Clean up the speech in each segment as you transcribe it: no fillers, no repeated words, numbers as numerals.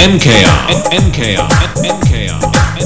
NKR.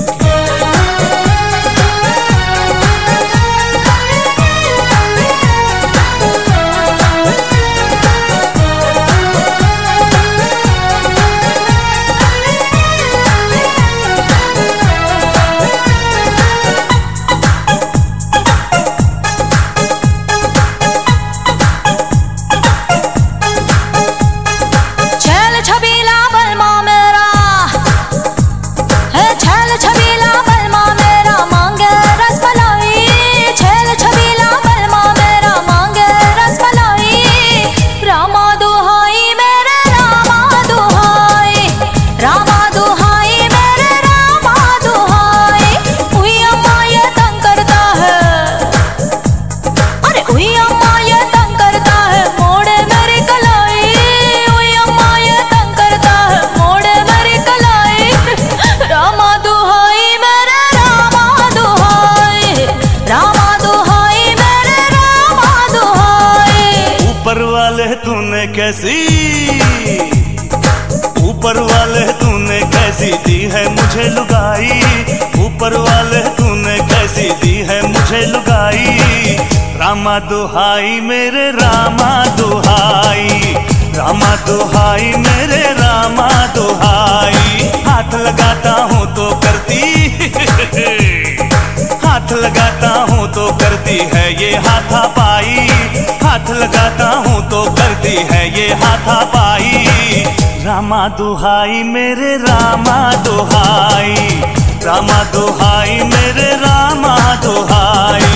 ऊपर वाले तूने कैसी दी है मुझे लुगाई, ऊपर वाले तूने कैसी दी है मुझे लुगाई। रामा दुहाई मेरे रामा दुहाई, रामा दुहाई मेरे रामा दुहाई। हाथ लगाता हूँ तो करती हाथ लगाता हूँ तो करती है ये हाथापाई, हाथ लगाता हूँ तो करती है ये हाथापाई। रामा दुहाई मेरे रामा दुहाई, रामा दुहाई मेरे रामा दुहाई।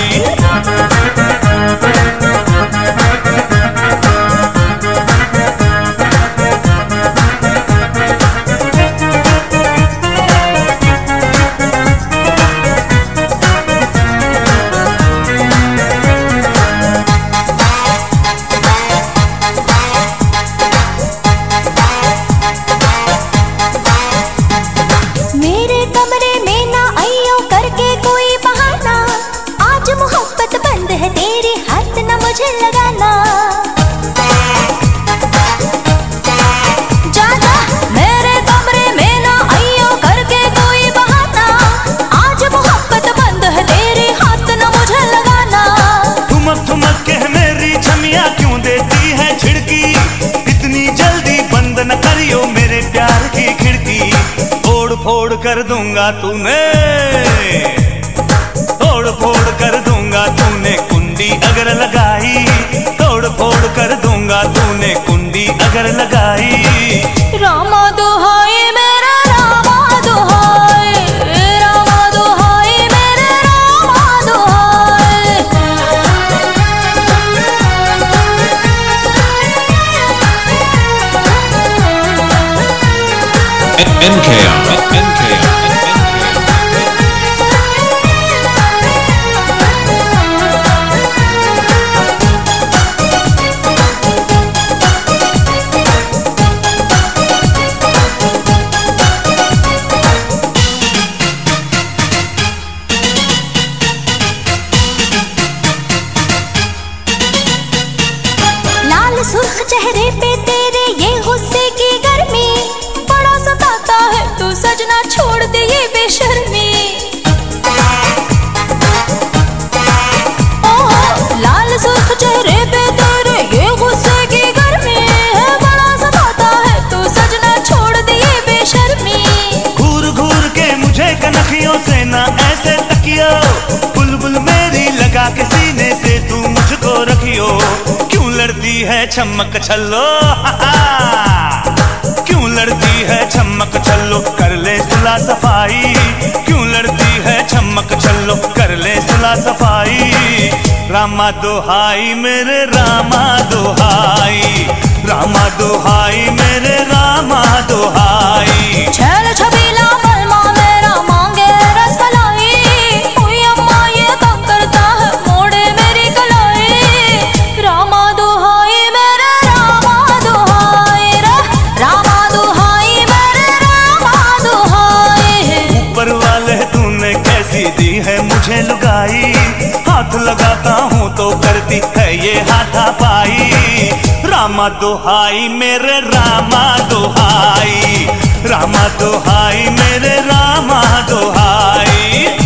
फोड़ कर दूंगा तूने, तोड़ फोड़ कर दूंगा तूने कुंडी अगर लगाई, तोड़ फोड़ कर दूंगा तूने कुंडी अगर लगाई। रामा दुहाई मेरा रामा दुहाई, रामा दुहाई मेरे रामा दुहाई। NKR. सुर्ख चेहरे पे तेरे ये गुस्से की गर्मी, बड़ा सताता है तू सजना छोड़ दे ये बेशर्मी। ओहो लाल सुर्ख चेहरे पे तेरे ये गुस्से की गर्मी है, बड़ा सताता है तू सजना छोड़ दे ये बेशर्मी। घूर घूर के मुझे कनखियों से ना ऐसे तकियो, बुलबुल मेरी लगा के सीने से तू मुझको रखियो। क्यों लड़ती है चमक छल्लो, क्यों लड़ती है चमक छल्लो, कर ले सुलह सफाई। क्यों लड़ती है चमक छल्लो, कर ले सुलह सफाई। रामा दुहाई मेरे रामा दुहाई, रामा दुहाई मेरे रामा दुहाई। छल छबीला बलमा मेरा मांगे रसमलाई, कोई अम्मा ये तंग करता है मोड़े मेरी कलाई। रामा दुहाई मेरे रामा दुहाई, रामा दुहाई मेरे रामा दुहाई। ऊपर वाले तूने कैसी दी है मुझे लुगाई, हाथ लगाता हूँ तो करती है ये हाथापाई। रामा दुहाई मेरे रामा दुहाई, रामा दुहाई मेरे रामा दुहाई।